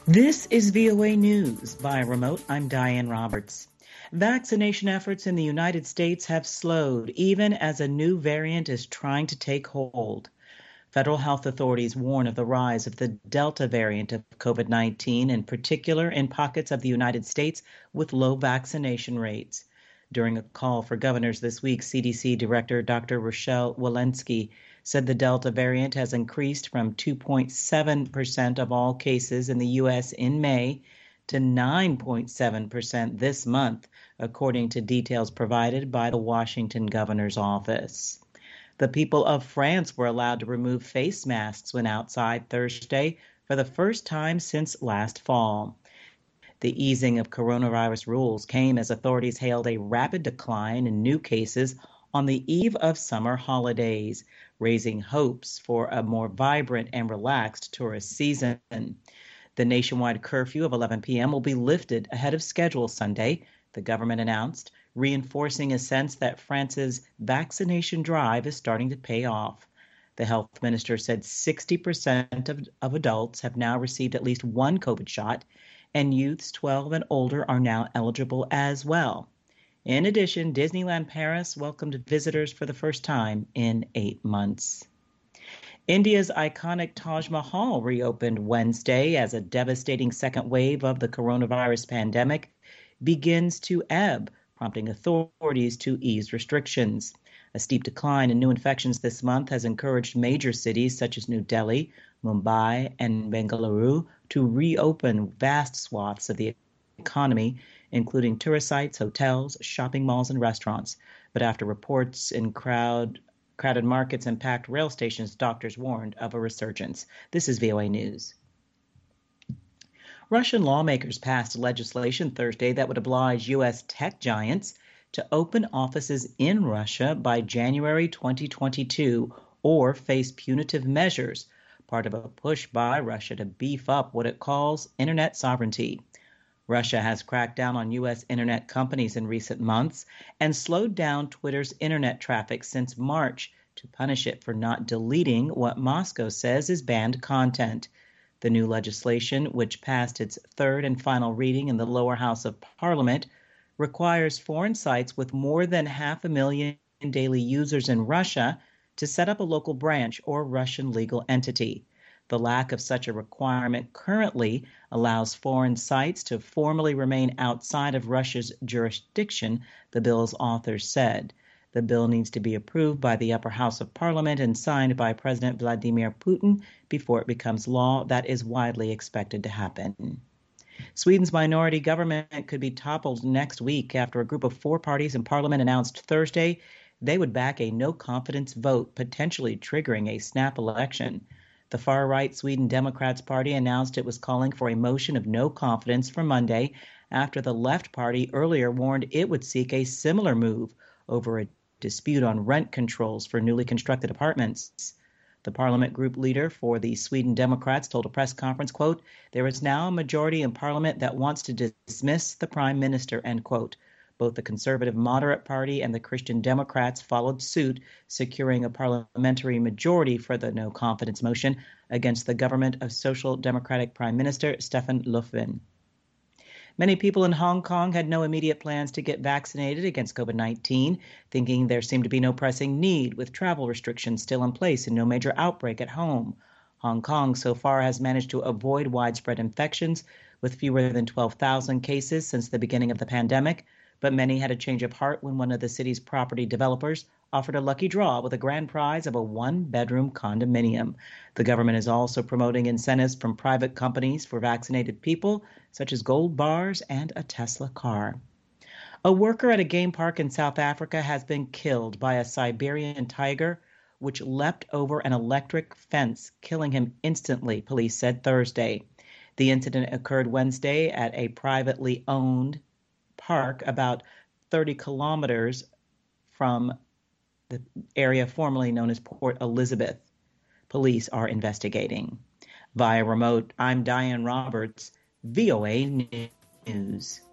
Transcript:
This is VOA News. By remote, I'm Diane Roberts. Vaccination efforts in the United States have slowed, even as a new variant is trying to take hold. Federal health authorities warn of the rise of the Delta variant of COVID-19, in particular in pockets of the United States with low vaccination rates. During a call for governors this week, CDC Director Dr. Rochelle Walensky said the Delta variant has increased from 2.7% of all cases in the U.S. in May to 9.7% this month, according to details provided by the Washington governor's office. The people of France were allowed to remove face masks when outside Thursday for the first time since last fall. The easing of coronavirus rules came as authorities hailed a rapid decline in new cases on the eve of summer holidays, raising hopes for a more vibrant and relaxed tourist season. The nationwide curfew of 11 p.m. will be lifted ahead of schedule Sunday, the government announced, reinforcing a sense that France's vaccination drive is starting to pay off. The health minister said 60% of adults have now received at least one COVID shot, and youths 12 and older are now eligible as well. In addition, Disneyland Paris welcomed visitors for the first time in 8 months. India's iconic Taj Mahal reopened Wednesday as a devastating second wave of the coronavirus pandemic begins to ebb, prompting authorities to ease restrictions. A steep decline in new infections this month has encouraged major cities such as New Delhi, Mumbai, and Bengaluru to reopen vast swaths of the economy, including tourist sites, hotels, shopping malls, and restaurants. But after reports in crowded markets and packed rail stations, doctors warned of a resurgence. This is VOA News. Russian lawmakers passed legislation Thursday that would oblige U.S. tech giants to open offices in Russia by January 2022 or face punitive measures, part of a push by Russia to beef up what it calls internet sovereignty. Russia has cracked down on U.S. internet companies in recent months and slowed down Twitter's internet traffic since March to punish it for not deleting what Moscow says is banned content. The new legislation, which passed its third and final reading in the lower house of Parliament, requires foreign sites with more than 500,000 daily users in Russia to set up a local branch or Russian legal entity. The lack of such a requirement currently allows foreign sites to formally remain outside of Russia's jurisdiction, the bill's authors said. The bill needs to be approved by the upper house of Parliament and signed by President Vladimir Putin before it becomes law. That is widely expected to happen. Sweden's minority government could be toppled next week after a group of 4 parties in Parliament announced Thursday they would back a no-confidence vote, potentially triggering a snap election. The far-right Sweden Democrats Party announced it was calling for a motion of no confidence for Monday after the Left Party earlier warned it would seek a similar move over a dispute on rent controls for newly constructed apartments. The parliament group leader for the Sweden Democrats told a press conference, quote, "There is now a majority in parliament that wants to dismiss the prime minister," end quote. Both the Conservative Moderate Party and the Christian Democrats followed suit, securing a parliamentary majority for the no-confidence motion against the government of Social Democratic Prime Minister Stefan Löfven. Many people in Hong Kong had no immediate plans to get vaccinated against COVID-19, thinking there seemed to be no pressing need, with travel restrictions still in place and no major outbreak at home. Hong Kong so far has managed to avoid widespread infections, with fewer than 12,000 cases since the beginning of the pandemic. But many had a change of heart when one of the city's property developers offered a lucky draw with a grand prize of a 1-bedroom condominium. The government is also promoting incentives from private companies for vaccinated people, such as gold bars and a Tesla car. A worker at a game park in South Africa has been killed by a Siberian tiger, which leapt over an electric fence, killing him instantly, police said Thursday. The incident occurred Wednesday at a privately owned park about 30 kilometers from the area formerly known as Port Elizabeth. Police are investigating. Via remote, I'm Diane Roberts, VOA News.